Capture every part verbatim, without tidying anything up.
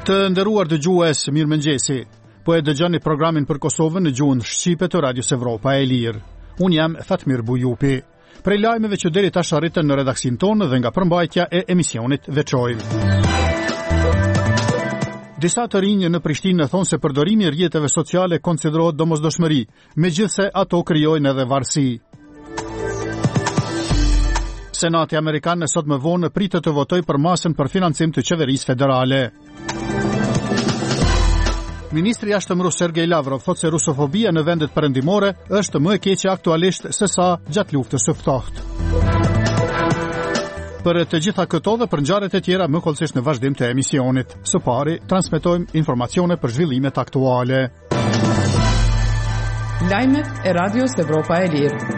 Të nderuar dëgjues, mirëmëngjesi. Po e dëgjoni programin për Kosovën në gjuhën shqipe të Radios Evropa e Lirë. Unë jam Fatmir Bujupi. Prej lajmeve që deri tash arritën në redaksin tonë dhe nga përmbajtja e emisionit veçojmë. Disa të rinj në Prishtinë thonë se përdorimi i rrjeteve sociale konsiderohet domosdoshmëri, megjithse ato krijojnë edhe varësi. Senati Amerikan sot më vonë pritet të votojë për masën për financim të qeverisë federale. Ministri i Jashtëm rus Sergej Lavrov thotë se rusofobia në vendet perëndimore është më e keqe aktualisht se sa gjatë luftës së ftohtë. Për të gjitha këto dhe për ngjarjet e tjera më kollësisht në vazhdim të emisionit. Së pari transmetojmë informacione për zhvillimet aktuale. Lajmet e Radios Evropa e Lirë.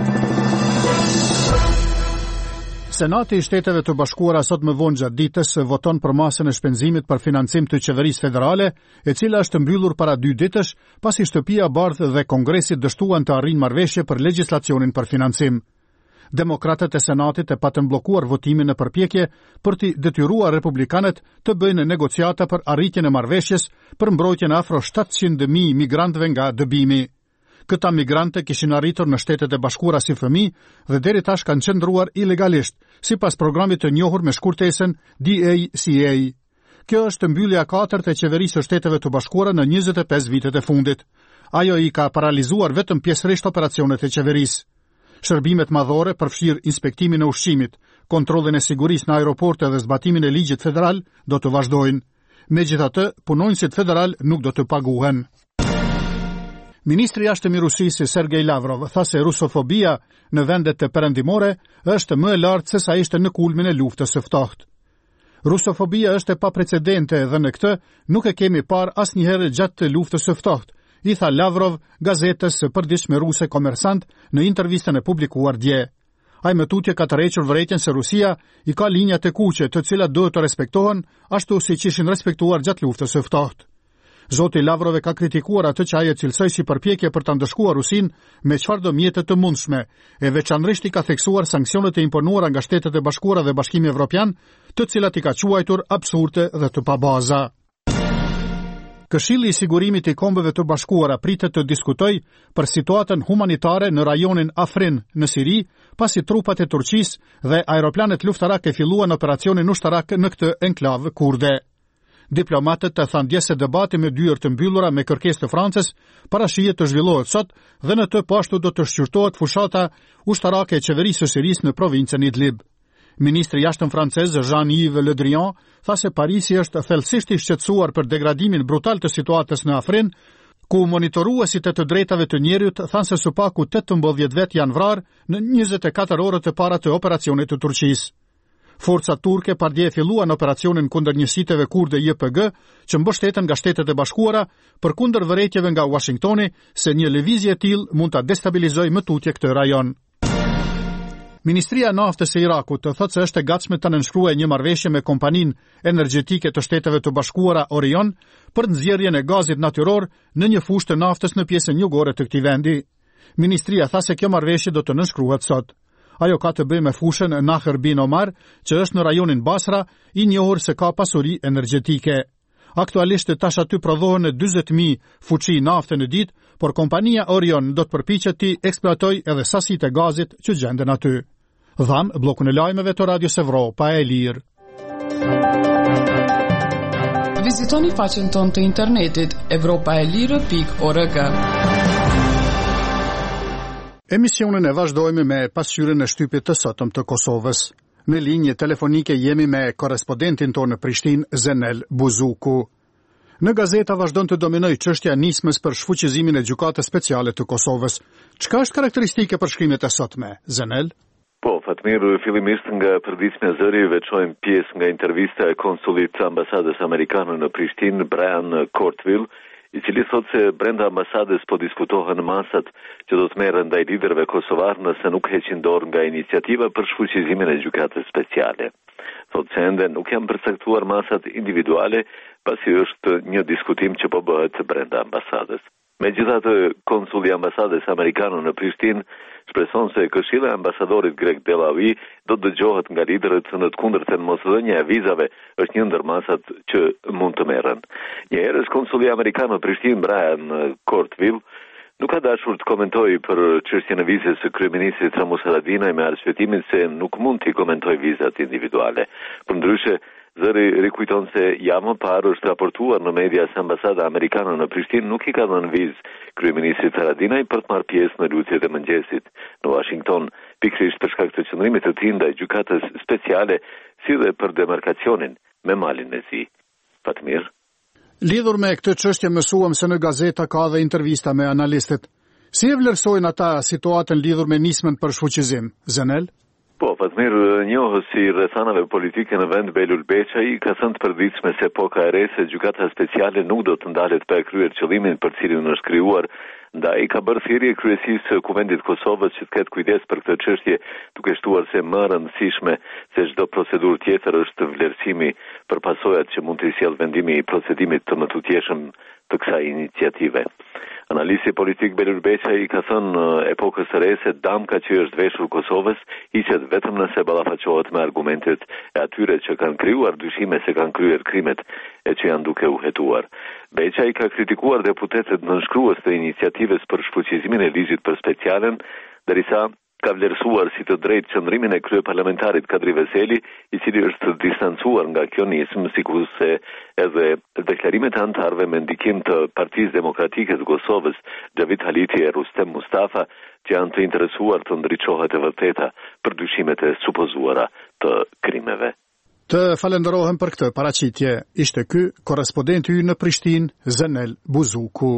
Senati i Shteteve të Bashkuara sot më vonë gjatë ditës voton për masën e shpenzimit për financim të qeverisë federale, e cila është mbyllur para dy ditësh, pasi Shtëpia e Bardhë dhe Kongresi dështuan të arrijnë marrëveshje për legjislacionin për financim. Demokratët e Senatit e patën bllokuar votimin në përpjekje për të detyruar republikanët të bëjnë negociata për arritjen e marrëveshjes për mbrojtjen e afro shtatëqind mijë migrantëve nga dëbimi. Këta migrante kishin arritur në Shtetet e Bashkuara si fëmijë dhe deri tash kanë qëndruar ilegalisht, sipas programit të njohur me shkurtesën D A C A. Kjo është mbyllja e katërt e qeverisë së Shteteve të Bashkuara në njëzet e pesë vitet e fundit. Ajo i ka paralizuar vetëm pjesërisht operacionet e qeverisë. Shërbimet madhore përfshirë inspektimin e ushqimit, kontrollin e sigurisë në aeroporte dhe zbatimin e ligjit federal do të vazhdojnë. Megjithatë, punonjësit federal nuk do të paguhen. Ministri i Jashtëm i Rusisë Sergej Lavrov tha se rusofobia në vendet e perëndimore është më e lartë se sa ishte në kulmin e luftës së ftohtë. Rusofobia është e paprecedente dhe në këtë nuk e kemi parë asnjëherë gjatë luftës së ftohtë, i tha Lavrov gazetës së përditshme ruse Komersant në intervistën e publikuar dje. Ai më tutje ka tërhequr vërejtjen se Rusia i ka linja të kuqe të cilat duhet të respektohen ashtu siç ishin respektuar gjatë luftës së ftohtë. Zoti Lavrov ka kritikuar atë që ai e cilësoi si përpjekje për ta ndëshkuar Rusinë me çfarëdo mjete të mundshme, e veçanërisht i ka theksuar sanksionet e imponuara nga Shtetet e Bashkuara dhe Bashkimi Evropian, të cilat i ka quajtur absurde dhe të pabaza. Këshilli i Sigurimit i Kombeve të Bashkuara pritet të diskutojë për situatën humanitare në rajonin Afrin në Siri, pasi trupat e Turqisë dhe aeroplanet luftarak e filluan operacionin ushtarak në këtë enklavë kurde. Diplomatët të thanë dje se debati me dyert të mbyllura me kërkesë të Francës parashihet të zhvillohet sot dhe në të po ashtu do të shqyrtohet fushata ushtarake e qeverisë së Sirisë në provincën Idlib. Ministri i Jashtëm francez Jean-Yves Le Drian tha se Parisi është thellësisht i shqetësuar për degradimin brutal të situatës në Afrin, ku monitoruesit e të drejtave të njerëzit thanë se së paku tetëmbëdhjetë vet janë vrarë në njëzet e katër orët e para të operacionit të Turqisë. Forcat turke pardje filluan operacionin kundër njësiteve kurde J P G, që mbështeten nga Shtetet e Bashkuara, përkundër vërejtjeve nga Washingtoni se një lëvizje e tillë mund ta destabilizojë më tutje këtë rajon. Ministria e Naftës e Irakut të thotë se është e gatshme të nënshkruajë një marrëveshje me kompaninë energjetike të Shteteve të Bashkuara Orion për nxjerrjen e gazit natyror në një fushë të naftës në pjesën jugore të këtij vendi. Ministria tha se kjo marrëveshje do të nënshkruhet sot. Ajo ka të bëjë me fushën Nahr bin Omar, që është në rajonin Basra, i njohur se ka pasuri energjetike. Aktualisht tash aty prodhohen dyzet mijë fuçi nafte në ditë, por kompania Orion do të përpiqet të eksploatojë edhe sasitë e gazit që gjenden aty. Dham bllokun e lajmeve të Radios Evropa e Lirë. Vizitoni faqen tonë të internetit evropaelire pikë org. Emisionin e vazhdojmë me pasqyrën e shtypit të sotëm të Kosovës. Në linjë telefonike jemi me korrespondentin tonë në Prishtinë, Zenel Buzuku. Në gazeta vazhdon të dominojë çështja e nismës për shfuqizimin e gjykatës speciale të Kosovës. Çka është karakteristike për shkrimet e sotme, Zenel? Po, Fatmir, fillimisht nga përditshmja e zëri veçojmë pjesë nga intervista e konsulit të ambasadës amerikane në Prishtinë, Brian Cortville, i cili thot se brenda ambasadës po diskutohen masat që do të merren ndaj liderëve kosovar nëse nuk heqin dorë nga iniciativa për shfuqizimin e gjykatës speciale. Thot se ende nuk janë përcaktuar masat individuale, pasi është një diskutim që po bëhet brenda ambasadës. Megjithatë, konsuli i ambasadës amerikane në Prishtinë shpreson se këshilla e ambasadorit grek Delawi do të dëgjohet nga liderët, në të kundërtën mosdhënia e vizave është një ndër masat që mund të merren. Një herës konsuli amerikan në Prishtinë Brian Courtville nuk ka dashur të komentojë për çështjen e vizës së kryeministrit Ramus Haradinaj me arsyetimin se nuk mund të komentojë vizat individuale. Përndryshe, zëri rikujton se javë më parë është raportuar në media se ambasada amerikane në Prishtinë nuk i ka dhënë vizë kryeministrit Haradinaj për të marrë pjesë në lutjet e mëngjesit në Washington, pikërisht për shkak të qëndrimit të tij ndaj gjykatës speciale, si dhe për demarkacionin me Malin e Zi. Fatmir. Lidhur me këtë çështje mësuam se në gazeta ka dhe intervista me analistët. Si e vlerësojnë ata situatën lidhur me nismën për shfuqizim? Zenel? Po, Fatmir, njohës si rrethanave politike në vend Belul Beçaj ka thënë të përditshme se poka e re se gjykata speciale nuk do të ndalet pa e kryer qëllimin për cilin është krijuar, ndaj ka bërë thirrje kryesisë së Kuvendit të Kosovës që të ketë kujdes për këtë çështje, duke shtuar se më e rëndësishme se çdo procedurë tjetër është vlerësimi për pasojat që mund të sjellë vendimi i procedimit të mëtutjeshëm të kësaj iniciative. Analisti politik Belul Beçaj i ka thënë epokës së re se damka që është veshur Kosovës hiqet vetëm nëse ballafaqohet me argumentet e atyre që kanë krijuar dyshime se kanë kryer krimet e që janë duke u hetuar. Beçaj ka kritikuar deputetët nënshkrues të iniciativës për shfuqizimin e ligjit për specialen, derisa ka vlerësuar si të drejtë qëndrimin e kryeparlamentarit Kadri Veseli, i cili është distancuar nga kjo nismë, sikurse edhe deklarimet e anëtarëve me ndikim të Partisë Demokratike të Kosovës, Xhavit Haliti e Rustem Mustafa, që janë të interesuar të ndriçohet e vërteta për dyshimet e supozuara të krimeve. Të falenderohem për këtë paraqitje. Ishte ky korrespondenti ynë në Prishtinë, Zenel Buzuku.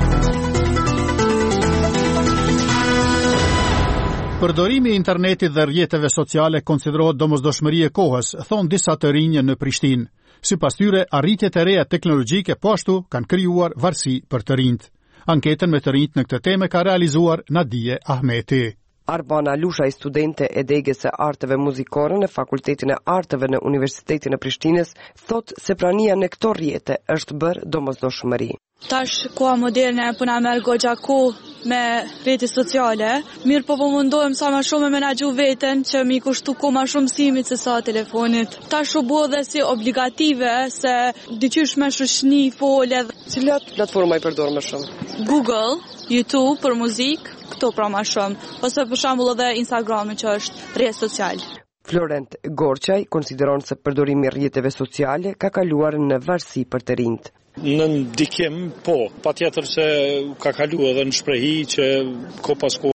Përdorimi i internetit dhe rrjeteve sociale konsiderohet domosdoshmëri e kohës, thon disa të rinj në Prishtinë. Sipas tyre, arritjet e reja teknologjike po ashtu kanë krijuar varësi për të rinjt. Anketën me të rinjt në këtë temë ka realizuar Nadije Ahmeti. Arbana Lushaj, studente e degës së arteve muzikore në Fakultetin e Arteve në Universitetin e Prishtinës, thot se prania në këto rrjete është bërë domosdoshmëri. Tash koha moderne po na merr goxha kohë me rrjete sociale, mirë po po mundohem sa më shumë me menaxhu veten që mi kushtu kohë më shumë mësimit se sa telefonit. Tash u bë dhe si obligative se diqysh me shoshni fole. Cilat platforma i përdor më shumë? Google, YouTube për muzikë, këto pra më shumë, ose për shembull edhe Instagrami që është rrjet social. Florent Gorçaj konsideron se përdorimi i rrjeteve sociale ka kaluar në varësi për të rinjt. Në ndikim, po, patjetër se ka kaluar edhe në shprehi që ko pas ko